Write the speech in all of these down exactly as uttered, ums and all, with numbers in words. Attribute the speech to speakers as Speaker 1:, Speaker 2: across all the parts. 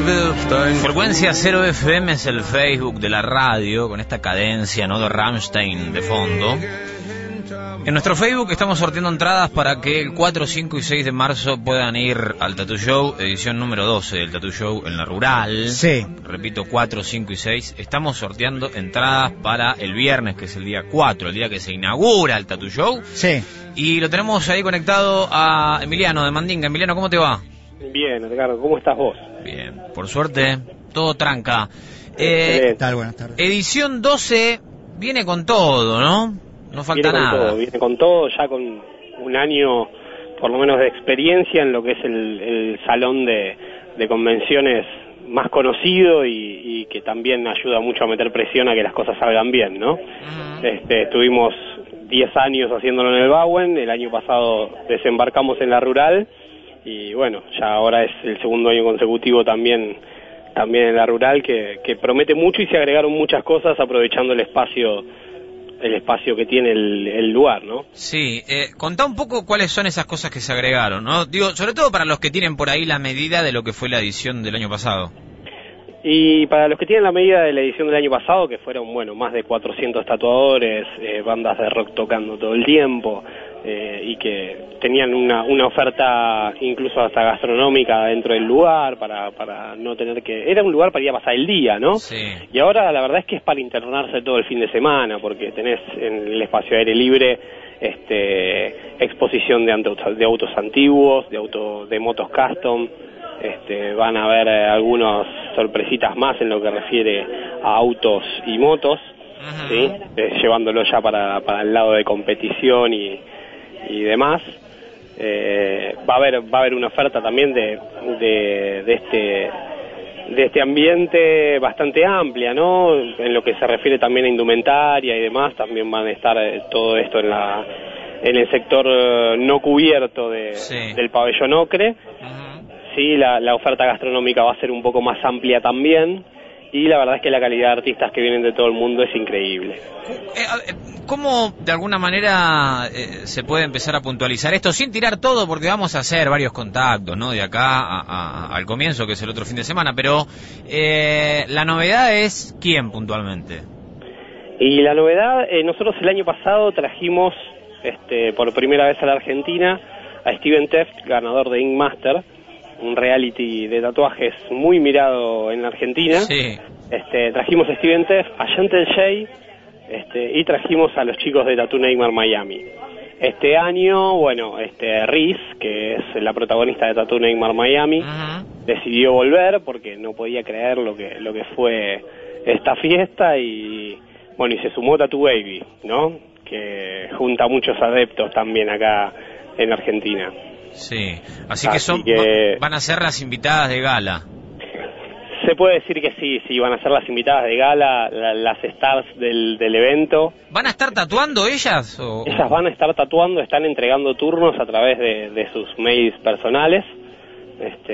Speaker 1: Frecuencia Cero F M es el Facebook de la radio, con esta cadencia, ¿no?, de Rammstein de fondo. En nuestro Facebook estamos sorteando entradas para que el cuatro, cinco y seis de marzo puedan ir al Tattoo Show, edición número doce del Tattoo Show en la Rural.
Speaker 2: Sí.
Speaker 1: Repito, cuatro, cinco y seis. Estamos sorteando entradas para el viernes, que es el día cuatro, el día que se inaugura el Tattoo Show.
Speaker 2: Sí.
Speaker 1: Y lo tenemos ahí conectado a Emiliano de Mandinga. Emiliano, ¿cómo te va?
Speaker 3: Bien, Edgardo, ¿cómo estás vos?
Speaker 1: Bien, por suerte, todo tranca.
Speaker 3: Eh,
Speaker 2: ¿Qué tal? Buenas tardes.
Speaker 1: Edición doce viene con todo, ¿no? No falta
Speaker 3: viene con
Speaker 1: nada.
Speaker 3: Todo, viene con todo, ya con un año por lo menos de experiencia en lo que es el, el salón de, de convenciones más conocido y, y que también ayuda mucho a meter presión a que las cosas salgan bien, ¿no? Uh-huh. Este, estuvimos diez años haciéndolo en el Bauen, el año pasado desembarcamos en la Rural y bueno, ya ahora es el segundo año consecutivo también también en la Rural que, que promete mucho y se agregaron muchas cosas aprovechando el espacio el espacio que tiene el, el lugar, ¿no?
Speaker 1: Sí, eh, contá un poco cuáles son esas cosas que se agregaron, ¿no? Digo, sobre todo para los que tienen por ahí la medida de lo que fue la edición del año pasado.
Speaker 3: Y para los que tienen la medida de la edición del año pasado, que fueron, bueno, más de cuatrocientos tatuadores, eh, bandas de rock tocando todo el tiempo, eh, y que tenían una, una oferta incluso hasta gastronómica dentro del lugar, para, para no tener que... Era un lugar para ir a pasar el día, ¿no?
Speaker 1: Sí.
Speaker 3: Y ahora la verdad es que es para internarse todo el fin de semana, porque tenés en el espacio aire libre este, exposición de, autos, de autos antiguos, de, auto, de motos custom. Este, van a haber eh, algunas sorpresitas más en lo que refiere a autos y motos, uh-huh. ¿sí? eh, llevándolo ya para, para el lado de competición y, y demás. Eh, va a haber va a haber una oferta también de, de, de este de este ambiente bastante amplia, ¿no? En lo que se refiere también a indumentaria y demás, también van a estar eh, todo esto en la en el sector eh, no cubierto de, sí. del pabellón Ocre. Uh-huh. Sí, la, la oferta gastronómica va a ser un poco más amplia también y la verdad es que la calidad de artistas que vienen de todo el mundo es increíble.
Speaker 1: ¿Cómo de alguna manera eh, se puede empezar a puntualizar esto sin tirar todo? Porque vamos a hacer varios contactos, ¿no? De acá a, a, al comienzo, que es el otro fin de semana, pero eh, la novedad es ¿quién puntualmente?
Speaker 3: Y la novedad, eh, nosotros el año pasado trajimos este, por primera vez a la Argentina a Steven Teft, ganador de Ink Master, un reality de tatuajes muy mirado en la Argentina.
Speaker 1: Sí.
Speaker 3: Este, trajimos a Steven Teft, a Gentle Jay, este, y trajimos a los chicos de Tattoo Neymar Miami. Este año, bueno, este Riz, que es la protagonista de Tattoo Neymar Miami, uh-huh. decidió volver porque no podía creer lo que lo que fue esta fiesta y bueno, y se sumó Tattoo Baby, ¿no? Que junta muchos adeptos también acá en Argentina.
Speaker 1: Sí, así que
Speaker 3: así
Speaker 1: son
Speaker 3: que
Speaker 1: van a ser las invitadas de gala.
Speaker 3: Se puede decir que sí, sí, van a ser las invitadas de gala, la, las stars del, del evento.
Speaker 1: ¿Van a estar tatuando ellas? O...
Speaker 3: Ellas van a estar tatuando, están entregando turnos a través de, de sus mails personales. Este,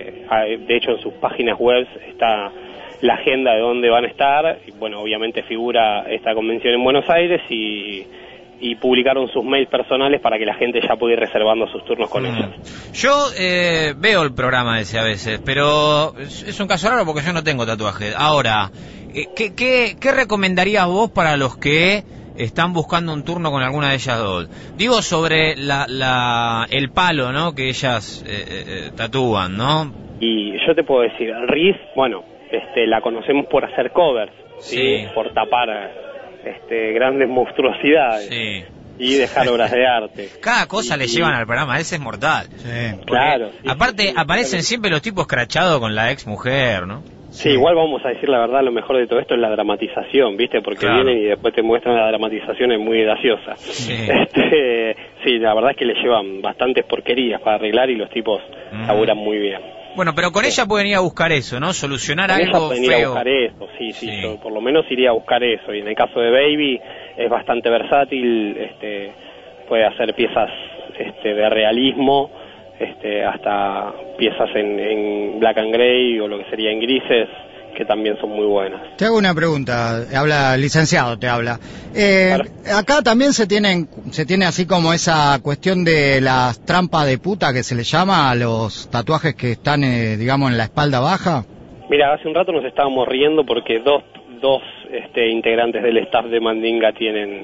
Speaker 3: de hecho, en sus páginas web está la agenda de dónde van a estar. Y, bueno, obviamente figura esta convención en Buenos Aires y... y publicaron sus mails personales para que la gente ya pueda ir reservando sus turnos con mm. ellas.
Speaker 1: Yo eh, veo el programa ese a veces, pero es, es un caso raro porque yo no tengo tatuajes. Ahora, eh, ¿qué, qué, ¿qué recomendarías vos para los que están buscando un turno con alguna de ellas dos? Digo sobre la, la el palo, ¿no?, que ellas eh, eh, tatúan, ¿no?
Speaker 3: Y yo te puedo decir, Riz, bueno, este, la conocemos por hacer covers, ¿sí? ¿sí? Por tapar... Este, grandes monstruosidades
Speaker 1: sí.
Speaker 3: y dejar obras de arte.
Speaker 1: Cada cosa
Speaker 3: y,
Speaker 1: le llevan al programa, ese es mortal.
Speaker 2: Sí.
Speaker 3: Claro. Sí,
Speaker 1: aparte
Speaker 3: sí, sí,
Speaker 1: aparecen
Speaker 3: sí.
Speaker 1: siempre los tipos crachados con la ex mujer, ¿no?
Speaker 3: Sí, sí, igual vamos a decir la verdad, lo mejor de todo esto es la dramatización, ¿viste? Porque claro. vienen y después te muestran la dramatización, es muy graciosa.
Speaker 1: Sí.
Speaker 3: Este, sí, la verdad es que le llevan bastantes porquerías para arreglar y los tipos mm. laburan muy bien.
Speaker 1: Bueno, pero con sí. ella pueden ir a buscar eso, ¿no? Solucionar
Speaker 3: con
Speaker 1: algo
Speaker 3: ella
Speaker 1: feo.
Speaker 3: Ir a buscar eso, sí, sí,
Speaker 1: sí.
Speaker 3: Yo por lo menos iría a buscar eso. Y en el caso de Baby es bastante versátil, este, puede hacer piezas este, de realismo, este, hasta piezas en, en black and gray o lo que sería en grises, que también son muy buenas.
Speaker 2: Te hago una pregunta, habla licenciado, te habla. Eh, claro. Acá también se tienen, se tiene así como esa cuestión de las trampas de puta que se le llama a los tatuajes que están, eh, digamos, en la espalda baja.
Speaker 3: Mira, hace un rato nos estábamos riendo porque dos, dos este, integrantes del staff de Mandinga tienen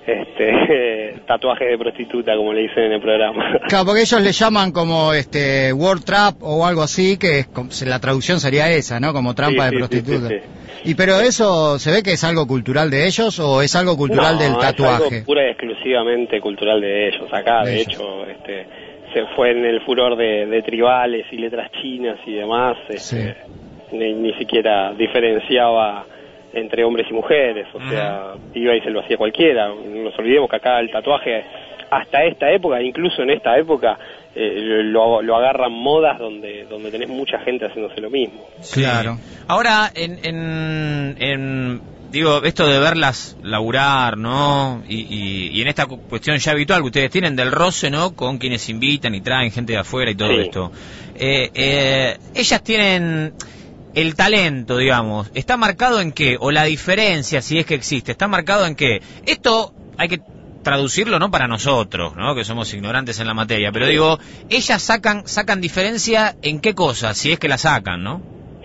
Speaker 3: este tatuajes de prostituta, como le dicen en el programa.
Speaker 2: Claro, porque ellos le llaman como este World Trap o algo así, que es, la traducción sería esa, ¿no? Como trampa sí, de sí, prostituta. Sí, sí, sí. Y pero eso, ¿se ve que es algo cultural de ellos o es algo cultural no, del tatuaje?
Speaker 3: Es algo pura y exclusivamente cultural de ellos. Acá, de, de ellos. hecho, este, se fue en el furor de, de tribales y letras chinas y demás. Este, sí. ni, ni siquiera diferenciaba entre hombres y mujeres, o uh-huh. sea, iba y se lo hacía cualquiera. No nos olvidemos que acá el tatuaje, hasta esta época, incluso en esta época, eh, lo, lo agarran modas donde donde tenés mucha gente haciéndose lo mismo.
Speaker 1: Claro. Ahora, en, en, en digo, esto de verlas laburar, ¿no? Y, y, y en esta cuestión ya habitual que ustedes tienen del roce, ¿no? Con quienes invitan y traen gente de afuera y todo sí. esto. Eh, eh, ellas tienen... El talento, digamos, ¿está marcado en qué? O la diferencia, si es que existe, ¿está marcado en qué? Esto hay que traducirlo, ¿no? Para nosotros, ¿no? Que somos ignorantes en la materia. Pero digo, ellas sacan sacan diferencia en qué cosas, si es que la sacan, ¿no?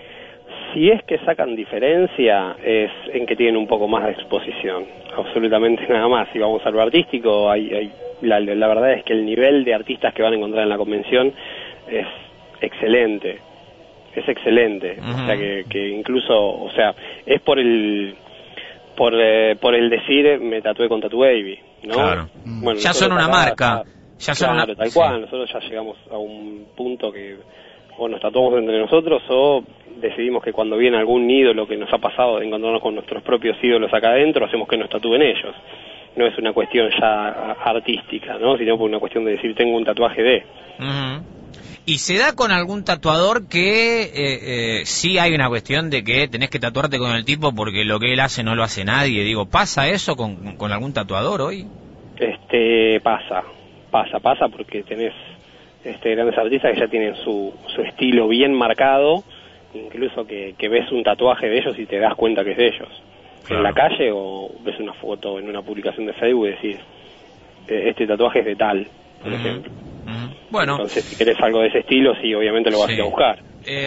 Speaker 3: Si es que sacan diferencia, es en que tienen un poco más de exposición. Absolutamente nada más. Si vamos a lo artístico, hay, hay la, la verdad es que el nivel de artistas que van a encontrar en la convención es excelente. Es excelente, uh-huh. o sea que, que incluso, o sea, es por el por eh, por el decir me tatué con Tattoo Baby, ¿no?
Speaker 1: Claro. Bueno, ya son una acá, marca, acá,
Speaker 3: ya son claro, una... tal cual, sí. Nosotros ya llegamos a un punto que o nos tatuamos entre nosotros o decidimos que cuando viene algún ídolo que nos ha pasado de encontrarnos con nuestros propios ídolos acá adentro, hacemos que nos tatúen ellos. No es una cuestión ya artística, ¿no? Sino por una cuestión de decir tengo un tatuaje de...
Speaker 1: Uh-huh. ¿Y se da con algún tatuador que eh, eh, sí hay una cuestión de que tenés que tatuarte con el tipo porque lo que él hace no lo hace nadie? Digo, ¿pasa eso con, con algún tatuador hoy?
Speaker 3: Este, pasa, pasa, pasa porque tenés este, grandes artistas que ya tienen su, su estilo bien marcado, incluso que, que ves un tatuaje de ellos y te das cuenta que es de ellos. Claro. En la calle o ves una foto en una publicación de Facebook y decís, este tatuaje es de tal, por uh-huh. ejemplo. Uh-huh. Bueno, entonces si querés algo de ese estilo, sí, obviamente lo vas sí. a ir a buscar.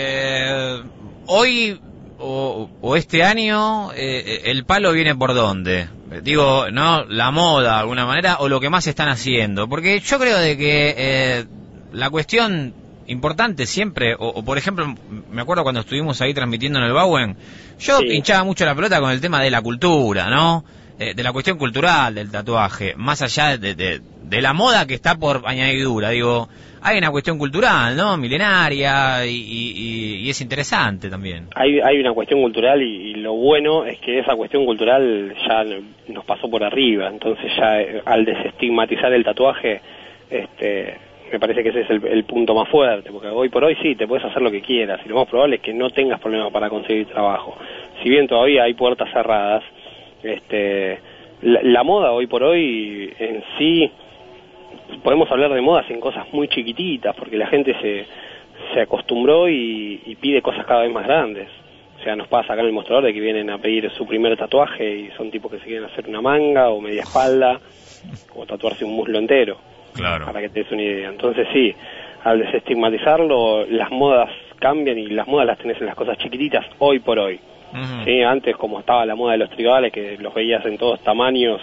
Speaker 1: Eh, hoy o, o este año, eh, ¿el palo viene por dónde? Digo, ¿no? La moda, de alguna manera, o lo que más están haciendo. Porque yo creo de que eh, la cuestión importante siempre, o, o por ejemplo, me acuerdo cuando estuvimos ahí transmitiendo en el Bauen, yo sí. hinchaba mucho la pelota con el tema de la cultura, ¿no? Eh, de la cuestión cultural del tatuaje, más allá de, de, de la moda que está por añadidura. Digo, hay una cuestión cultural, ¿no? Milenaria y, y, y es interesante también.
Speaker 3: Hay hay una cuestión cultural y, y lo bueno es que esa cuestión cultural ya nos pasó por arriba, entonces ya eh, al desestigmatizar el tatuaje, este, me parece que ese es el, el punto más fuerte, porque hoy por hoy sí, te puedes hacer lo que quieras y lo más probable es que no tengas problemas para conseguir trabajo. Si bien todavía hay puertas cerradas, este, la, la moda hoy por hoy en sí, podemos hablar de modas en cosas muy chiquititas, porque la gente se, se acostumbró y, y pide cosas cada vez más grandes. O sea, nos pasa acá en el mostrador de que vienen a pedir su primer tatuaje y son tipos que se quieren hacer una manga o media espalda o tatuarse un muslo entero.
Speaker 1: Claro.
Speaker 3: Para que te des una idea. Entonces sí, al desestigmatizarlo, las modas cambian y las modas las tenés en las cosas chiquititas hoy por hoy. Uh-huh. Sí, antes como estaba la moda de los tribales, que los veías en todos tamaños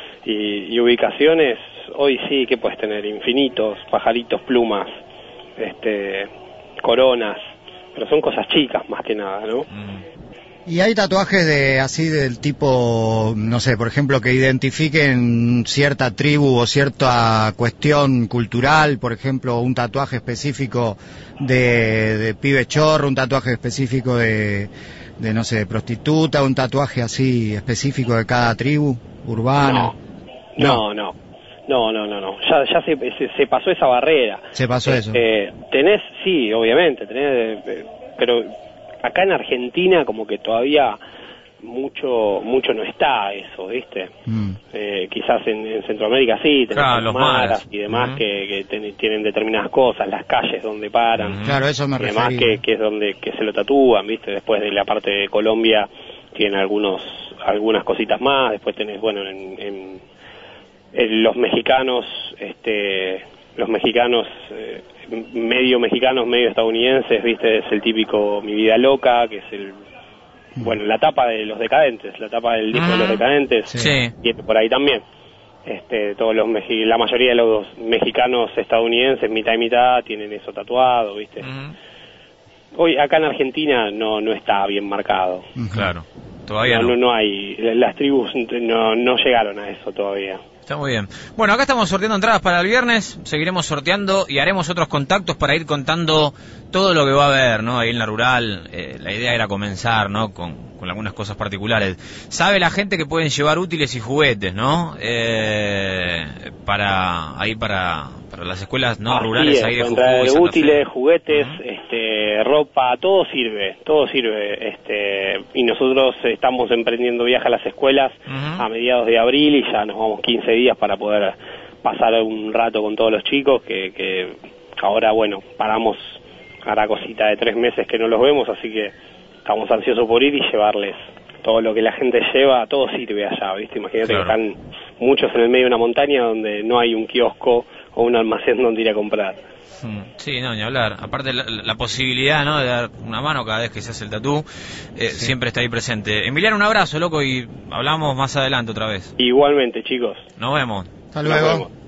Speaker 3: y, y ubicaciones, hoy sí, ¿qué puedes tener? Infinitos, pajaritos, plumas, este, coronas, pero son cosas chicas más que nada, ¿no? Uh-huh.
Speaker 2: ¿Y hay tatuajes de así del tipo, no sé, por ejemplo, que identifiquen cierta tribu o cierta cuestión cultural? Por ejemplo, un tatuaje específico de, de pibe chorro, un tatuaje específico de, de, no sé, de prostituta, un tatuaje así específico de cada tribu urbana.
Speaker 3: No, no, no, no, no, no, no. Ya, ya se, se, se pasó esa barrera.
Speaker 2: Se pasó eso.
Speaker 3: Eh, tenés, sí, obviamente, tenés, eh, pero acá en Argentina como que todavía mucho mucho no está eso, ¿viste? Mm. Eh, quizás en, en Centroamérica sí, tenés
Speaker 1: claro, los maras
Speaker 3: y demás
Speaker 1: uh-huh.
Speaker 3: que, que ten, tienen determinadas cosas, las calles donde paran,
Speaker 2: uh-huh. claro, eso me
Speaker 3: y demás que, que es donde que se lo tatúan, ¿viste? Después de la parte de Colombia tienen algunos algunas cositas más, después tenés, bueno, en, en, en los mexicanos, este los mexicanos eh, medio mexicanos, medio estadounidenses, viste, es el típico Mi Vida Loca, que es el, bueno, la tapa de Los Decadentes, la tapa del disco uh-huh. de Los Decadentes,
Speaker 1: sí.
Speaker 3: y por ahí también. Este, todos los mexi- la mayoría de los mexicanos estadounidenses, mitad y mitad, tienen eso tatuado, viste. Uh-huh. Hoy acá en Argentina no no está bien marcado.
Speaker 1: Uh-huh. Claro, todavía no.
Speaker 3: No, no, no hay, las tribus no, no llegaron a eso todavía.
Speaker 1: Está muy bien. Bueno, acá estamos sorteando entradas para el viernes, seguiremos sorteando y haremos otros contactos para ir contando todo lo que va a haber, ¿no? Ahí en la rural, eh, la idea era comenzar, ¿no? Con, con algunas cosas particulares. Sabe la gente que pueden llevar útiles y juguetes, ¿no? Eh, para, ahí para, para las escuelas, ¿no?
Speaker 3: Así
Speaker 1: Rurales,
Speaker 3: es,
Speaker 1: ahí de
Speaker 3: Jujuy,
Speaker 1: Santa
Speaker 3: útiles,
Speaker 1: Fe.
Speaker 3: juguetes,
Speaker 1: Uh-huh.
Speaker 3: este, ropa, todo sirve, todo sirve, este, y nosotros estamos emprendiendo viaje a las escuelas uh-huh. a mediados de abril y ya nos vamos quince días para poder pasar un rato con todos los chicos que, que ahora, bueno, paramos hará cosita de tres meses que no los vemos, así que estamos ansiosos por ir y llevarles todo lo que la gente lleva, todo sirve allá, ¿viste? Imagínate claro. que están muchos en el medio de una montaña donde no hay un kiosco o un almacén donde ir a comprar.
Speaker 1: Sí, no, ni hablar. Aparte la, la posibilidad, ¿no?, de dar una mano cada vez que se hace el tatú, eh, sí. siempre está ahí presente. Emiliano, un abrazo, loco, y hablamos más adelante otra vez.
Speaker 3: Igualmente, chicos.
Speaker 1: Nos vemos.
Speaker 2: Hasta luego.
Speaker 3: Nos vemos.